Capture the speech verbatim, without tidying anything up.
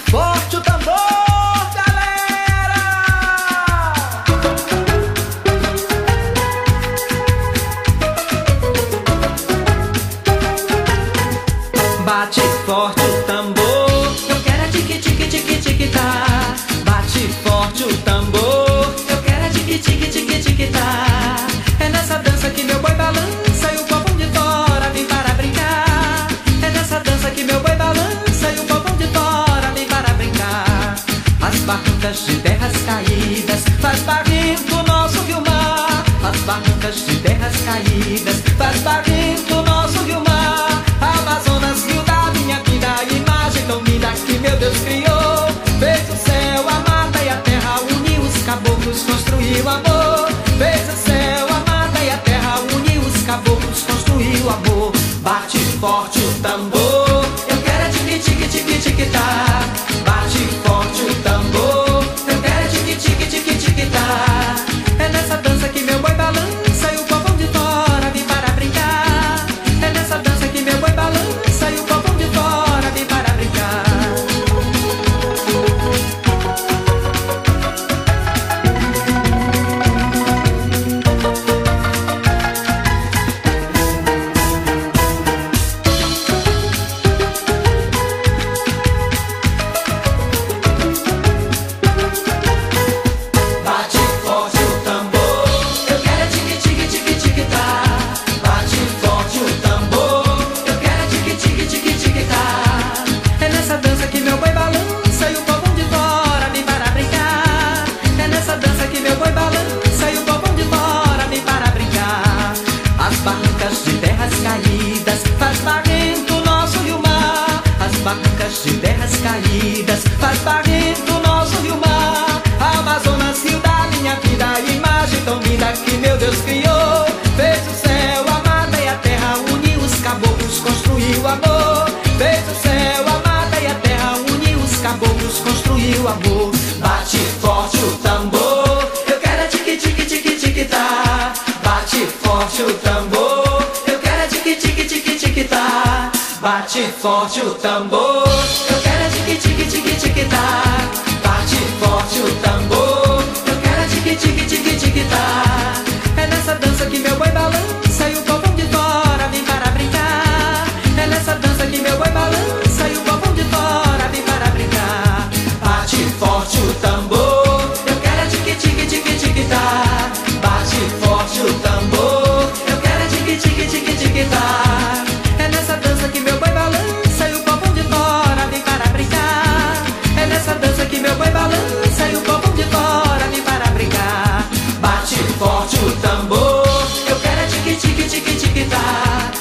Forte o tambor, galera! Bate forte o tambor, eu quero é tique tique tique tique tá. Bate forte o tambor, eu quero é tique tique tique tique tá. É nessa dança que meu boi balança e o povão de fora vem para brincar. É nessa dança que meu boi balança e o povão de fora vem para brincar. As barrancas de terras caídas faz barrento o nosso rio-mar. As barrancas de terras caídas faz barrento o nosso rio-mar. Amazonas, rio da minha vida, imagem tão linda que meu Deus criou. Fez o céu, a mata e a terra, uniu os caboclos, construiu amor. Fez o céu, a mata e a terra, uniu os caboclos, construiu amor. Bate forte o tambor, eu quero é tique tique tique tique tá. Bate forte o tambor, eu quero é tique tique tique tique tá. É nessa dança que meu boi balança e o povão de fora vem para brincar. É nessa dança que meu boi balança e o povão de fora vem para brincar. Bate forte o tambor, eu quero é tique tique tique tique tá. Bate forte o tambor, eu quero é tique tique tique tique tá. É nessa dança que meu boi balança e o povão de fora vem para brincar. É nessa dança que meu boi balança e o povão de fora vem para brincar. As barrancas de terras caídas faz barrento o nosso rio-mar. As barrancas de terras caídas faz barrento o nosso rio-mar. Amazonas, rio da minha vida, imagem tão linda que meu Deus criou. Fez o céu, a mata e a terra, uniu os caboclos, construiu amor. Fez o céu, a mata e a terra, uniu os caboclos, construiu amor. Bate forte o tambor, eu quero é tique tique tique tique tá. Bate forte o tambor, eu quero é tique tique tique tique tá. Bate forte o tambor, eu quero é tique tique tique tique tá. Bate forte o tambor, eu quero é tique tique tique tique tá. É nessa dança que meu boi balança e o povão de fora vem para brincar. É nessa dança que meu boi balança e o povão de fora vem para brincar. Bate forte o tambor, eu quero é tique tique tique tique tá. Bate forte o tambor, eu quero é tique tique tique tique tá. É nessa dança que meu boi balança e o povão de fora vem para brincar. É nessa dança que meu boi balança e o povão de fora vem para brincar. Bate forte o tambor, eu quero é tique tique tique tique tá.